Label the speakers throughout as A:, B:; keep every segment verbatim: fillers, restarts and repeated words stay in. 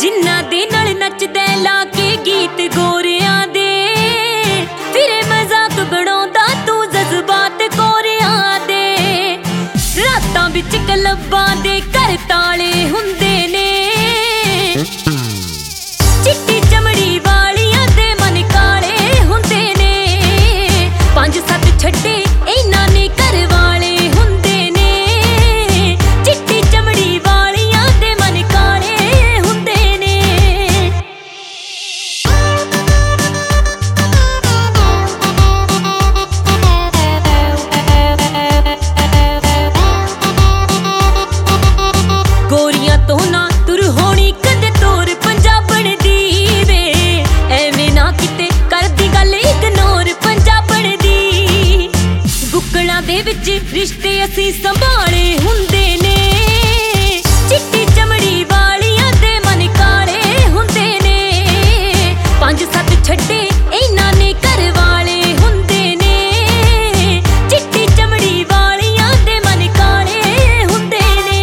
A: ਜਿਨ੍ਹਾਂ ਦੇ ਨਾਲ ਨੱਚਦਾ ਲਾ ਕੇ ਗੀਤ ਗੋਰਿਆਂ ਦੇ, ਫਿਰੇ ਮਜ਼ਾਕ ਬਣਾਉਂਦਾ ਤੂੰ ਜਜ਼ਬਾਤ ਗੋਰਿਆਂ ਦੇ। ਰਾਤਾਂ ਵਿੱਚ ਕਲੱਬਾਂ ਦੇ ਘਰ ਤਾਲੇ ਹੁੰਦੇ ਨੇ, ਚਿੱਟੀ ਚਮੜੀ ਵਾਲੀਆਂ ਦੇ ਮਨ ਕਾਲੇ ਹੁੰਦੇ ਨੇ। ਪੰਜ ਸੱਤ ਛੱਡੇ ਇਹਨਾਂ ਨੇ ਘਰ ਵਾਲੇ ਹੁੰਦੇ ਨੇ, ਚਿੱਟੀ ਚਮੜੀ ਵਾਲੀਆਂ ਦੇ ਮਨ ਕਾਲੇ ਹੁੰਦੇ ਨੇ। ਗੋਰੀਆਂ ਤੋਂ ਨਾ ਤੁਰ ਹੋਣੀ ਕਦੇ ਤੋਰ ਪੰਜਾਬਣ ਦੀ ਵੇ, ਐਵੇਂ ਨਾ ਕਿਤੇ ਕਰਦੀ ਗੱਲ ਇਗਨੋਰ ਪੰਜਾਬਣ ਦੀ। ਗੁੱਕਲਾਂ ਦੇ ਵਿੱਚ ਰਿਸ਼ਤੇ ਅਸੀਂ ਸੰਭਾਲੇ ਹੁੰਦੇ ਨੇ, ਚਿੱਟੀ ਚਮੜੀ ਵਾਲੀਆਂ ਦੇ ਮਨ ਕਾਲੇ ਹੁੰਦੇ ਨੇ। ਪੰਜ ਸੱਤ ਛੱਡੇ ਇਹਨਾਂ ਨੇ ਘਰ ਵਾਲੇ ਹੁੰਦੇ ਨੇ, ਚਿੱਟੀ ਚਮੜੀ ਵਾਲੀਆਂ ਦੇ ਮਨ ਕਾਲੇ ਹੁੰਦੇ ਨੇ।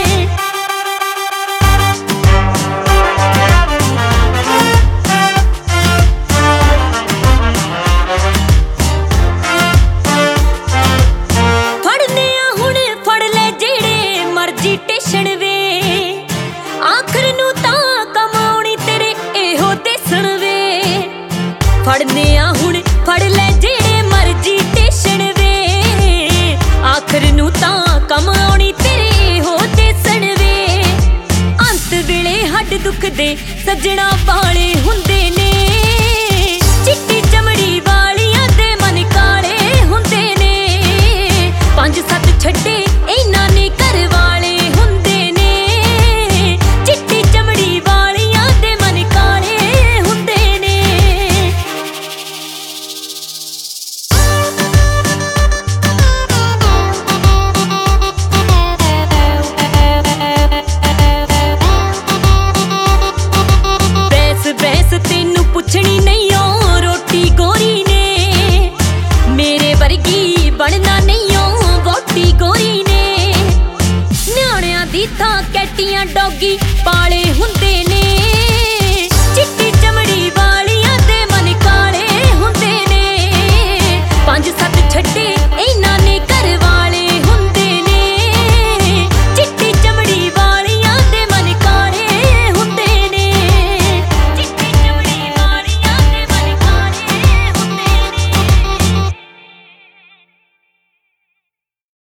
A: ਫੜਨੇ ਆ ਹੁਣ ਫੜ ਲੈ ਜਿਹੜੇ ਮਰਜ਼ੀ ਟੇਸ਼ਨ ਵੇ, ਆਖਰ ਨੂੰ ਤਾਂ ਕਮਾਉਣੀ ਤੇਰੇ ਇਹੋ ਦੇਸਣ ਵੇ। ਫੜਨੇ ਆ ਹੁਣ ਫੜ ਲੈ ਜਿਹੜੇ ਮਰਜ਼ੀ ਟੇਸ਼ਨ ਵੇ, ਆਖਰ ਨੂੰ ਤਾਂ ਕਮਾਉਣੀ ਤੇਰੇ ਇਹੋ ਦੇਸਣ ਵੇ। ਅੰਤ ਵੇਲੇ ਹੱਡ ਦੁੱਖ ਦੇ ਸੱਜਣਾ ਵਾਲੇ ਹੁੰਦੇ